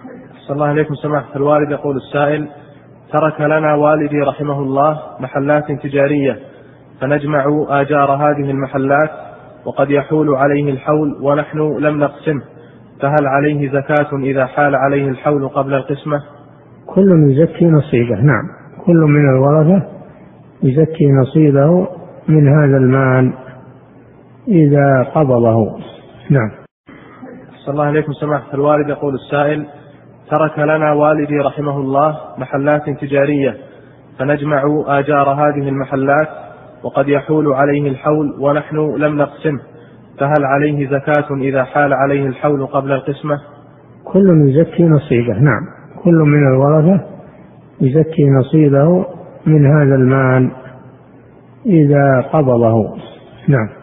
صلى الله عليكم سماحة الوالد. يقول السائل: ترك لنا والدي رحمه الله محلات تجارية، فنجمع آجار هذه المحلات وقد يحول عليه الحول ونحن لم نقسمه، فهل عليه زكاة إذا حال عليه الحول قبل القسمة؟ كل يزكي نصيبه. نعم، كل من الورثة يزكي نصيبه من هذا المال إذا قبضه. نعم. صلى الله عليكم سماحة الوالد. يقول السائل: ترك لنا والدي رحمه الله محلات تجارية، فنجمع آجار هذه المحلات وقد يحول عليه الحول ونحن لم نقسمه، فهل عليه زكاة إذا حال عليه الحول قبل القسمة؟ كل يزكي نصيبه. نعم، كل من الورثة يزكي نصيبه من هذا المال إذا قبضه. نعم.